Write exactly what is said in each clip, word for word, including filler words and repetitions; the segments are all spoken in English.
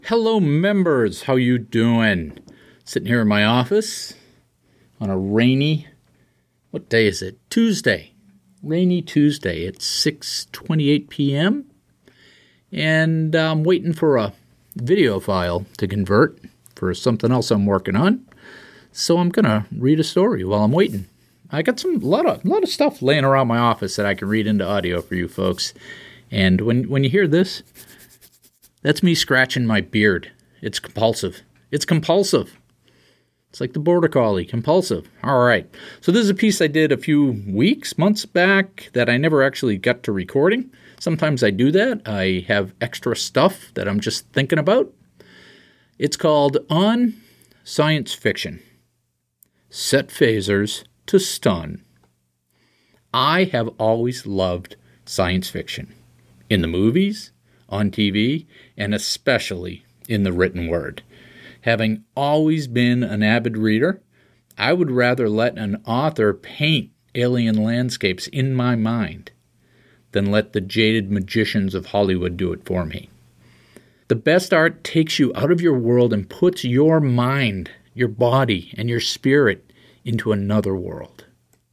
Hello, members. How you doing? Sitting here in my office on a rainy, what day is it? Tuesday. Rainy Tuesday. It's six twenty-eight p.m. And I'm waiting for a video file to convert for something else I'm working on. So I'm going to read a story while I'm waiting. I got some lot of lot of stuff laying around my office that I can read into audio for you folks. And when when you hear this, that's me scratching my beard. It's compulsive. It's compulsive. It's like the Border Collie, compulsive. All right. So this is a piece I did a few weeks, months back that I never actually got to recording. Sometimes I do that. I have extra stuff that I'm just thinking about. It's called On Science Fiction. Set phasers to stun. I have always loved science fiction. In the movies, on T V, and especially in the written word. Having always been an avid reader, I would rather let an author paint alien landscapes in my mind than let the jaded magicians of Hollywood do it for me. The best art takes you out of your world and puts your mind, your body, and your spirit into another world.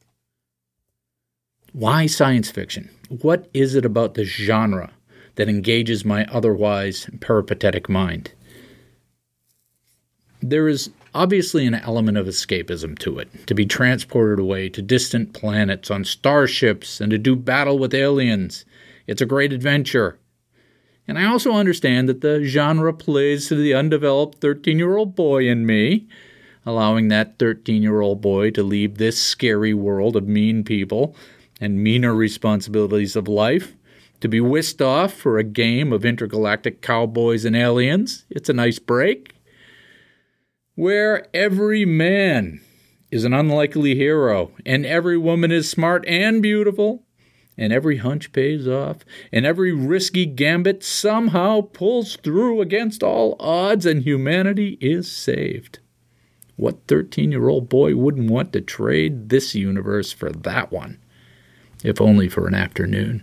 Why science fiction? What is it about the genre that engages my otherwise peripatetic mind? There is obviously an element of escapism to it, to be transported away to distant planets on starships and to do battle with aliens. It's a great adventure. And I also understand that the genre plays to the undeveloped thirteen-year-old boy in me, allowing that thirteen-year-old boy to leave this scary world of mean people and meaner responsibilities of life, to be whisked off for a game of intergalactic cowboys and aliens. It's a nice break. Where every man is an unlikely hero, and every woman is smart and beautiful, and every hunch pays off, and every risky gambit somehow pulls through against all odds, and humanity is saved. What thirteen-year-old boy wouldn't want to trade this universe for that one, if only for an afternoon?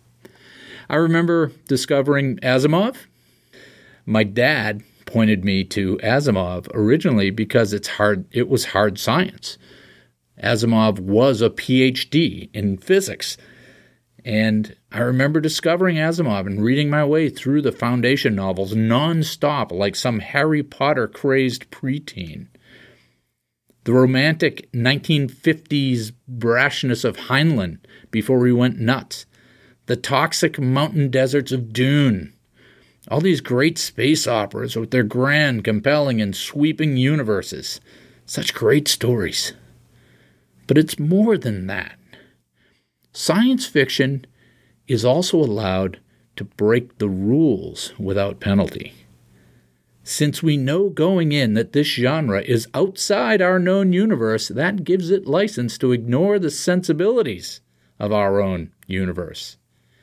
I remember discovering Asimov. My dad pointed me to Asimov originally because it's hard. It was hard science. Asimov was a P H D in physics. And I remember discovering Asimov and reading my way through the Foundation novels nonstop like some Harry Potter-crazed preteen. The romantic nineteen fifties brashness of Heinlein before he went nuts. The toxic mountain deserts of Dune. All these great space operas with their grand, compelling, and sweeping universes. Such great stories. But it's more than that. Science fiction is also allowed to break the rules without penalty. Since we know going in that this genre is outside our known universe, that gives it license to ignore the sensibilities of our own universe.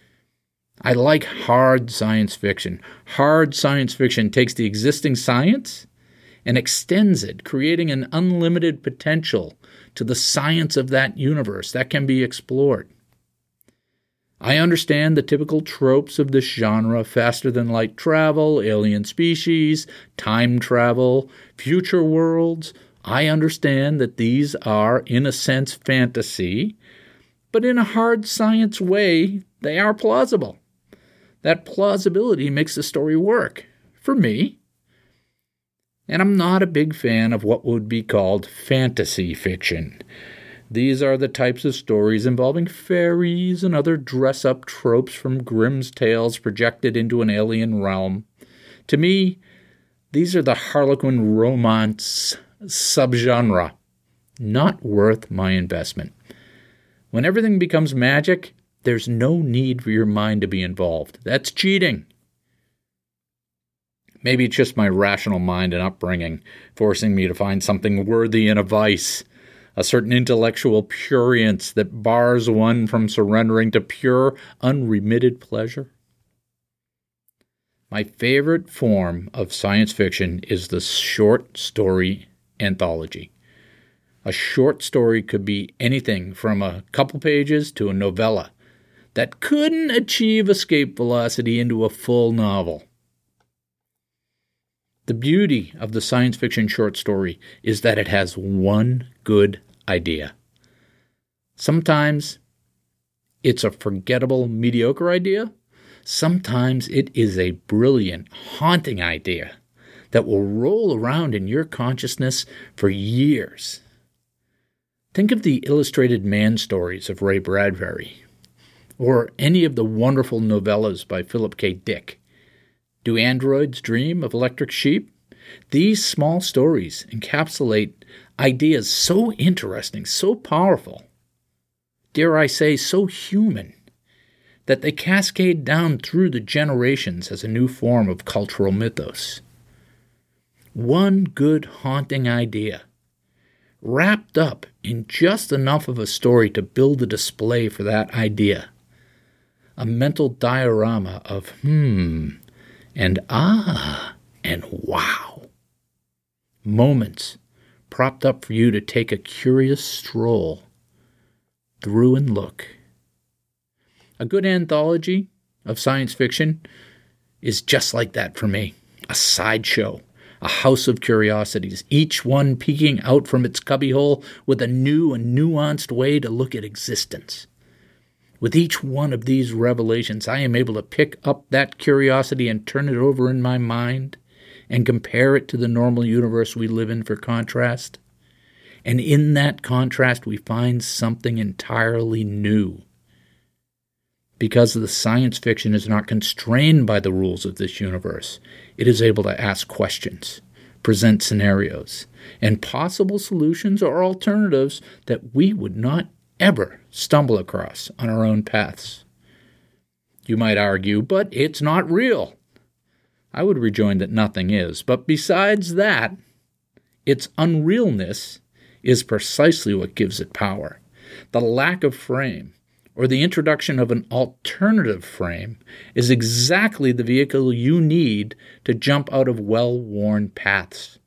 I like hard science fiction. Hard science fiction takes the existing science and extends it, creating an unlimited potential to the science of that universe that can be explored. I understand the typical tropes of this genre: faster-than-light travel, alien species, time travel, future worlds. I understand that these are, in a sense, fantasy, but in a hard science way, they are plausible. That plausibility makes the story work, for me. And I'm not a big fan of what would be called fantasy fiction. These are the types of stories involving fairies and other dress-up tropes from Grimm's tales projected into an alien realm. To me, these are the Harlequin romance subgenre, not worth my investment. When everything becomes magic, there's no need for your mind to be involved. That's cheating. Maybe it's just my rational mind and upbringing forcing me to find something worthy in a vice, a certain intellectual prurience that bars one from surrendering to pure, unremitted pleasure. My favorite form of science fiction is the short story anthology. A short story could be anything from a couple pages to a novella that couldn't achieve escape velocity into a full novel. The beauty of the science fiction short story is that it has one good idea. Sometimes it's a forgettable, mediocre idea. Sometimes it is a brilliant, haunting idea that will roll around in your consciousness for years. Think of the illustrated man stories of Ray Bradbury, or any of the wonderful novellas by Philip K. Dick. Do androids dream of electric sheep? These small stories encapsulate ideas so interesting, so powerful, dare I say so human, that they cascade down through the generations as a new form of cultural mythos. One good haunting idea, wrapped up in just enough of a story to build a display for that idea. A mental diorama of hmm, and ah, and wow. Moments propped up for you to take a curious stroll through and look. A good anthology of science fiction is just like that for me. A sideshow, a house of curiosities, each one peeking out from its cubbyhole with a new and nuanced way to look at existence. With each one of these revelations, I am able to pick up that curiosity and turn it over in my mind and compare it to the normal universe we live in for contrast. And in that contrast, we find something entirely new. Because the science fiction is not constrained by the rules of this universe, it is able to ask questions, present scenarios, and possible solutions or alternatives that we would not ever stumble across on our own paths. You might argue, but it's not real. I would rejoin that nothing is, but besides that, its unrealness is precisely what gives it power. The lack of frame, or the introduction of an alternative frame, is exactly the vehicle you need to jump out of well-worn paths.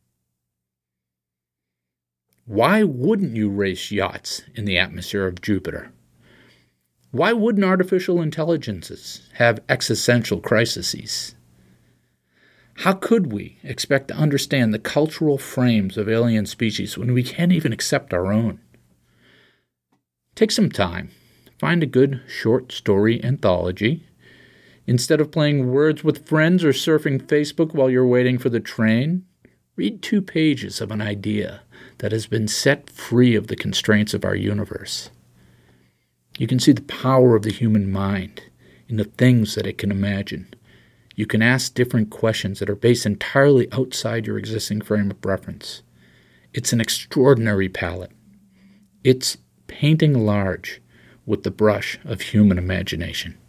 Why wouldn't you race yachts in the atmosphere of Jupiter? Why wouldn't artificial intelligences have existential crises? How could we expect to understand the cultural frames of alien species when we can't even accept our own? Take some time. Find a good short story anthology. Instead of playing words with friends or surfing Facebook while you're waiting for the train, read two pages of an idea that has been set free of the constraints of our universe. You can see the power of the human mind in the things that it can imagine. You can ask different questions that are based entirely outside your existing frame of reference. It's an extraordinary palette. It's painting large with the brush of human imagination.